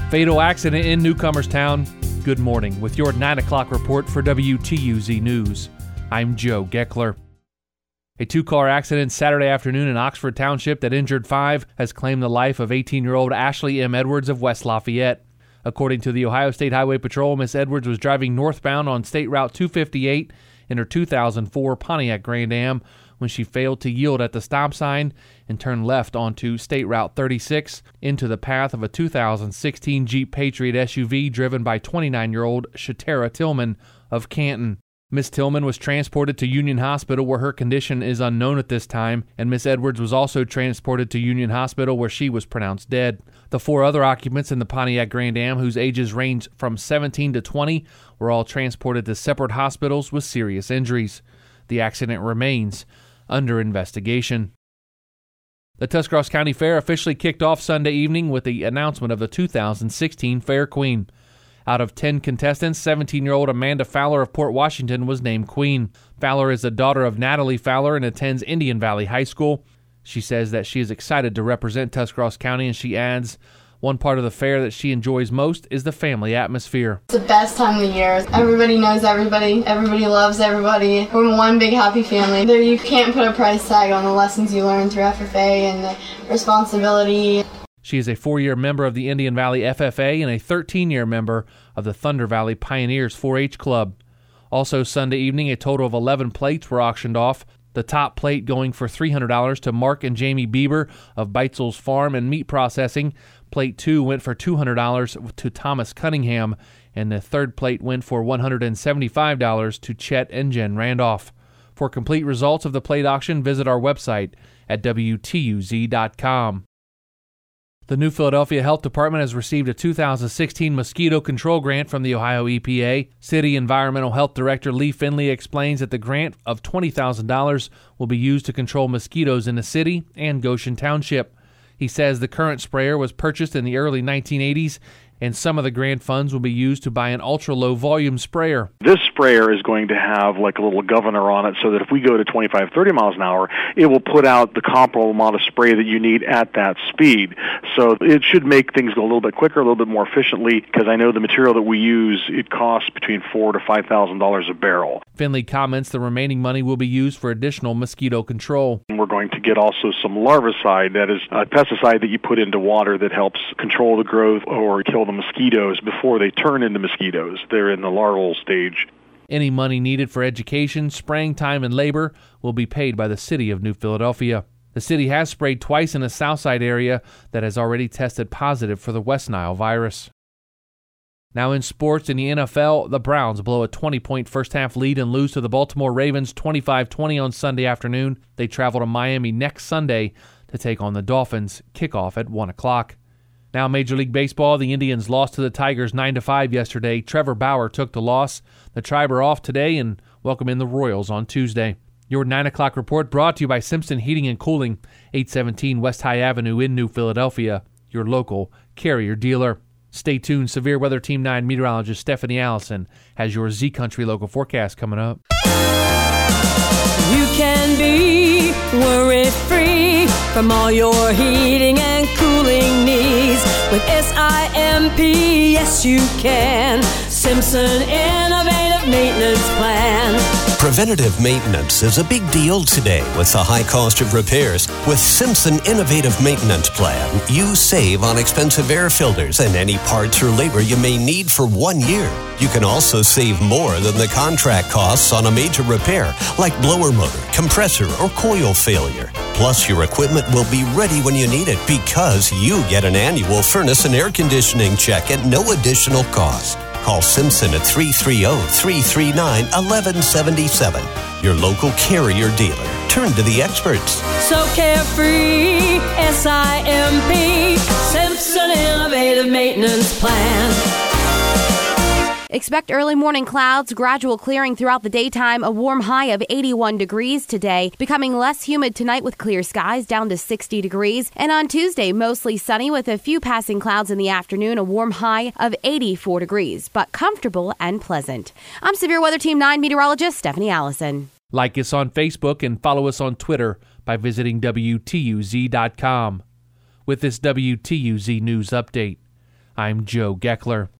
Fatal accident in Newcomerstown. Good morning with your 9 o'clock report for WTUZ News. I'm Joe Geckler. A two-car accident Saturday afternoon in Oxford Township that injured 5 has claimed the life of 18-year-old Ashley M. Edwards of West Lafayette. According to the Ohio State Highway Patrol, Miss Edwards was driving northbound on State Route 258 in her 2004 Pontiac Grand Am when she failed to yield at the stop sign and turned left onto State Route 36 into the path of a 2016 Jeep Patriot SUV driven by 29-year-old Shatera Tillman of Canton. Miss Tillman was transported to Union Hospital where her condition is unknown at this time, and Miss Edwards was also transported to Union Hospital where she was pronounced dead. The 4 other occupants in the Pontiac Grand Am, whose ages range from 17 to 20, were all transported to separate hospitals with serious injuries. The accident remains under investigation. The Tuscarawas County Fair officially kicked off Sunday evening with the announcement of the 2016 Fair Queen. Out of 10 contestants, 17-year-old Amanda Fowler of Port Washington was named queen. Fowler is the daughter of Natalie Fowler and attends Indian Valley High School. She says that she is excited to represent Tuscarawas County, and she adds, one part of the fair that she enjoys most is the family atmosphere. It's the best time of the year. Everybody knows everybody. Everybody loves everybody. We're one big happy family. There, you can't put a price tag on the lessons you learn through FFA and the responsibility. She is a 4-year member of the Indian Valley FFA and a 13-year member of the Thunder Valley Pioneers 4-H Club. Also Sunday evening, a total of 11 plates were auctioned off. The top plate going for $300 to Mark and Jamie Bieber of Beitzel's Farm and Meat Processing. Plate 2 went for $200 to Thomas Cunningham, and the third plate went for $175 to Chet and Jen Randolph. For complete results of the plate auction, visit our website at WTUZ.com. The New Philadelphia Health Department has received a 2016 mosquito control grant from the Ohio EPA. City Environmental Health Director Lee Finley explains that the grant of $20,000 will be used to control mosquitoes in the city and Goshen Township. He says the current sprayer was purchased in the early 1980s, and some of the grant funds will be used to buy an ultra-low volume sprayer. This sprayer is going to have like a little governor on it so that if we go to 25, 30 miles an hour, it will put out the comparable amount of spray that you need at that speed. So it should make things go a little bit quicker, a little bit more efficiently, because I know the material that we use, it costs between $4,000 to $5,000 a barrel. Finley comments the remaining money will be used for additional mosquito control. We're going to get also some larvicide, that is a pesticide that you put into water that helps control the growth or kill the mosquitoes before they turn into mosquitoes. They're in the larval stage. Any money needed for education, spraying time, and labor will be paid by the city of New Philadelphia. The city has sprayed twice in the Southside area that has already tested positive for the West Nile virus. Now in sports, in the NFL, the Browns blow a 20-point first-half lead and lose to the Baltimore Ravens 25-20 on Sunday afternoon. They travel to Miami next Sunday to take on the Dolphins. Kickoff at 1 o'clock. Now Major League Baseball, the Indians lost to the Tigers 9-5 yesterday. Trevor Bauer took the loss. The Tribe are off today and welcome in the Royals on Tuesday. Your 9 o'clock report brought to you by Simpson Heating and Cooling, 817 West High Avenue in New Philadelphia, your local Carrier dealer. Stay tuned. Severe Weather Team 9 meteorologist Stephanie Allison has your Z Country local forecast coming up. You can be worry-free from all your heating and cooling needs. With SIMP, yes you can. Simpson Innovative Maintenance Plan. Preventative maintenance is a big deal today with the high cost of repairs. With Simpson Innovative Maintenance Plan, you save on expensive air filters and any parts or labor you may need for 1 year. You can also save more than the contract costs on a major repair, like blower motor, compressor, or coil failure. Plus, your equipment will be ready when you need it because you get an annual furnace and air conditioning check at no additional cost. Call Simpson at 330-339-1177. Your local Carrier dealer. Turn to the experts. So carefree, SIMP, Simpson Innovative Maintenance Plan. Expect early morning clouds, gradual clearing throughout the daytime, a warm high of 81 degrees today, becoming less humid tonight with clear skies down to 60 degrees. And on Tuesday, mostly sunny with a few passing clouds in the afternoon, a warm high of 84 degrees, but comfortable and pleasant. I'm Severe Weather Team 9 meteorologist Stephanie Allison. Like us on Facebook and follow us on Twitter by visiting WTUZ.com. With this WTUZ News Update, I'm Joe Geckler.